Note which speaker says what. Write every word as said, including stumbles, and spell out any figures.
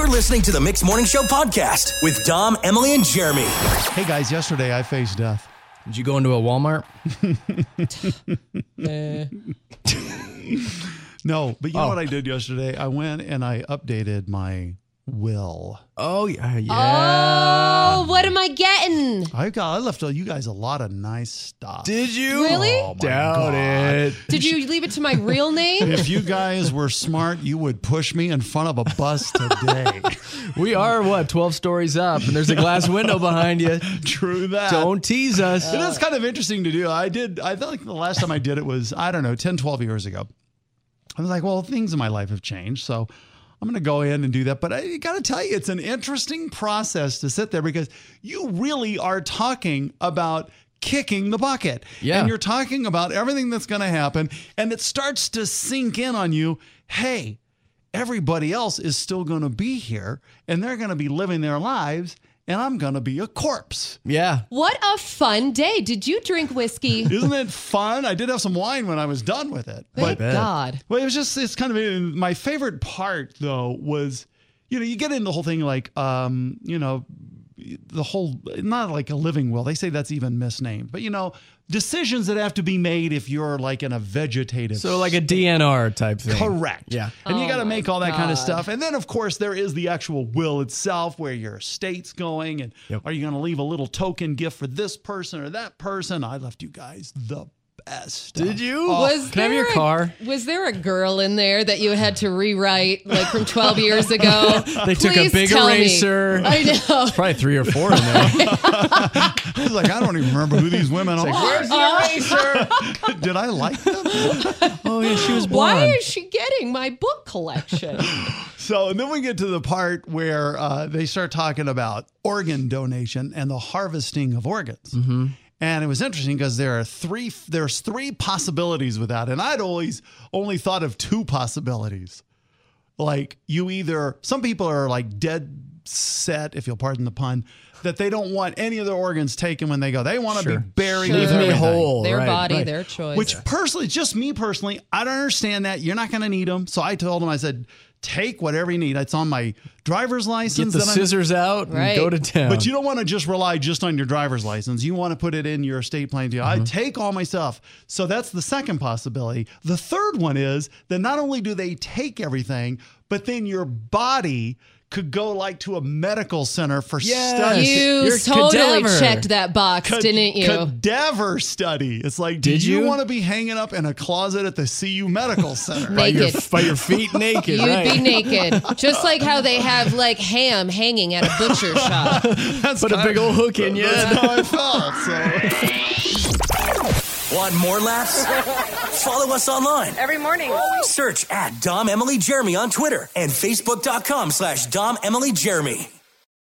Speaker 1: You're listening to the Mixed Morning Show podcast with Dom, Emily, and Jeremy.
Speaker 2: Hey guys, yesterday I faced death.
Speaker 3: Did you go into a Walmart?
Speaker 2: No, but you
Speaker 3: Oh.
Speaker 2: know what I did yesterday? I went and I updated my will.
Speaker 3: Oh, yeah. yeah.
Speaker 4: Oh, what am I getting?
Speaker 2: I got I left you guys a lot of nice stuff.
Speaker 3: Did you?
Speaker 4: Really?
Speaker 2: Oh my
Speaker 3: Doubt
Speaker 2: God.
Speaker 3: it.
Speaker 4: Did you leave it to my real name?
Speaker 2: If you guys were smart, you would push me in front of a bus today.
Speaker 3: We are, what, twelve stories up, and there's a glass window behind you.
Speaker 2: True that.
Speaker 3: Don't tease us.
Speaker 2: It is kind of interesting to do. I did, I felt like the last time I did it was, I don't know, ten, twelve years ago. I was like, well, things in my life have changed, so I'm going to go in and do that. But I got to tell you, it's an interesting process to sit there because you really are talking about kicking the bucket.
Speaker 3: Yeah.
Speaker 2: And you're talking about everything that's going to happen. And it starts to sink in on you. Hey, everybody else is still going to be here and they're going to be living their lives. And I'm going to be a corpse.
Speaker 3: Yeah.
Speaker 4: What a fun day. Did you drink whiskey?
Speaker 2: Isn't it fun? I did have some wine when I was done with it.
Speaker 4: Thank
Speaker 2: But
Speaker 4: God.
Speaker 2: well, it was just, it's kind of, my favorite part though was, you know, you get into the whole thing like, um, you know, the whole, not like a living will. They say that's even misnamed, but you know, decisions that have to be made if you're like in a vegetative
Speaker 3: So like a D N R type thing.
Speaker 2: Correct.
Speaker 3: Yeah.
Speaker 2: And you
Speaker 4: Oh
Speaker 2: got to
Speaker 4: my
Speaker 2: make all that kind of
Speaker 4: God.
Speaker 2: stuff. And then, of course, there is the actual will itself where your estate's going. And
Speaker 3: Yep.
Speaker 2: are you going to leave a little token gift for this person or that person? I left you guys the best.
Speaker 3: Did you?
Speaker 4: Was
Speaker 3: Can I have your
Speaker 4: there a-
Speaker 3: car?
Speaker 4: Was there a girl in there that you had to rewrite like from twelve years ago?
Speaker 3: They took a
Speaker 4: Please
Speaker 3: big
Speaker 4: tell me.
Speaker 3: eraser.
Speaker 4: I know.
Speaker 3: Probably three or four in there.
Speaker 2: I was like, I don't even remember who these women are.
Speaker 3: Where's the eraser?
Speaker 2: Did I like them?
Speaker 3: Oh, yeah, she was blonde.
Speaker 4: Why is she getting my book collection?
Speaker 2: So, and then we get to the part where uh, they start talking about organ donation and the harvesting of organs.
Speaker 3: Mm-hmm.
Speaker 2: And it was interesting because there are three, there's three possibilities with that. And I'd always only thought of two possibilities. Like you either, some people are like dead set, if you'll pardon the pun, that they don't want any of their organs taken when they go. They want to
Speaker 3: Sure.
Speaker 2: be buried.
Speaker 4: Sure.
Speaker 2: with
Speaker 3: Leave me
Speaker 2: everything.
Speaker 3: whole.
Speaker 4: Their
Speaker 3: right,
Speaker 4: body,
Speaker 3: right.
Speaker 4: their choice.
Speaker 2: Which personally, just me personally, I don't understand that. You're not going to need them. So I told him, I said, take whatever you need. It's on my driver's
Speaker 3: Get
Speaker 2: license.
Speaker 3: the
Speaker 2: that I'm-
Speaker 3: scissors out and
Speaker 4: Right.
Speaker 3: go to town.
Speaker 2: But you don't want to just rely just on your driver's license. You want to put it in your estate plan too. I take all my stuff. So that's the second possibility. The third one is that not only do they take everything, but then your body could go like to a medical center for
Speaker 3: Yes.
Speaker 2: studies.
Speaker 4: You
Speaker 3: You're a
Speaker 4: totally
Speaker 3: cadaver.
Speaker 4: checked that box,
Speaker 2: Cad-
Speaker 4: didn't you?
Speaker 2: Cadaver study. It's like,
Speaker 3: Did
Speaker 2: do you,
Speaker 3: you?
Speaker 2: want to be hanging up in a closet at the C U Medical Center?
Speaker 3: by, your,
Speaker 4: Naked.
Speaker 3: by your feet naked,
Speaker 4: You'd
Speaker 3: right?
Speaker 4: be naked. Just like how they have like ham hanging at a butcher shop.
Speaker 2: That's
Speaker 3: Put a
Speaker 2: kind
Speaker 3: big old hook in you.
Speaker 2: That's how I felt. So.
Speaker 1: Want more laughs? Follow us online.
Speaker 5: Every morning.
Speaker 1: Search at Dom, Emily, Jeremy on Twitter and Facebook.com slash Dom, Emily, Jeremy.